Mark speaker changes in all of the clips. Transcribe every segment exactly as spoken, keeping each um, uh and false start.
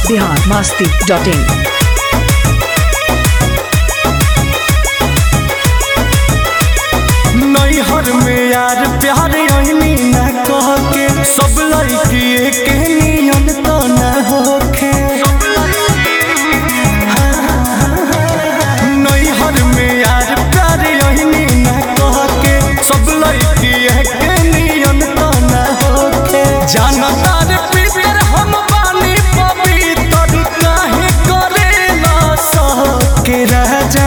Speaker 1: Bihar Masti dot इन।
Speaker 2: नैहर में यार प्यार अहनी न कह के सब लड़की के नियन तो न होखे। नैहर में यार प्यार अहनी न कह के सब लड़की के नियन तो न होखे। जानता रे पीतर हम बानी पवित्र काहे करेला सह के रह जा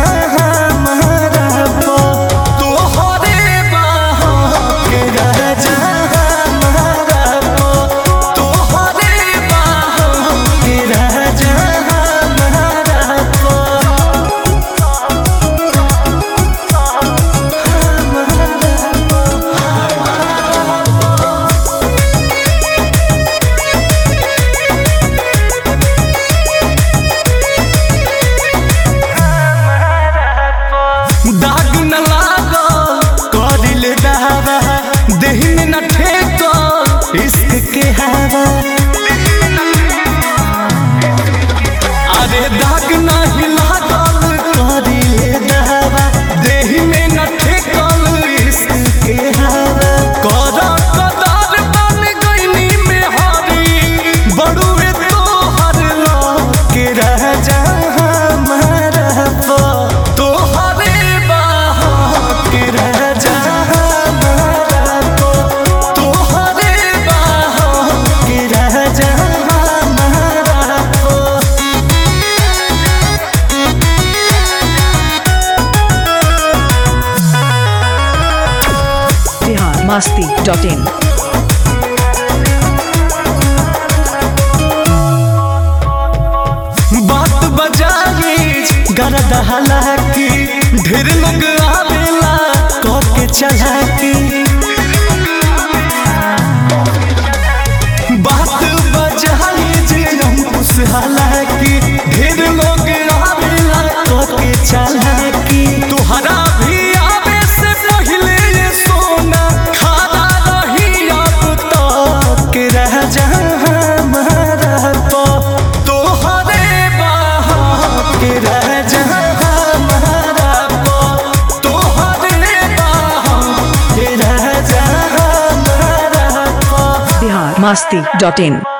Speaker 2: अरे दाग नहीं लागल करिले दहवा देहि में न ठेकल इश्क के हवा। कर कदार बन गईनी में हरी बड़ुए तोहर के रह जा हमारा तोहरे बाह के रह जा हमारा तोहरे बाह के रह जा
Speaker 1: मस्ती डॉट इन।
Speaker 2: बात बजाई गरद हालाकी ढेर लोग आवेला कह के चलाकी। बात बजाई अंकुश हालाकी ढेर लोग आवेला कह के चलाकी। तुहरा भी आवे से पहले ये सोना खादा रही अब तक के रह जा हमारा तो तोहरे बाह के रह जा हमारा तो तोहरे बाह के रह जा हमारा।
Speaker 1: बिहार मस्ती डॉट इन।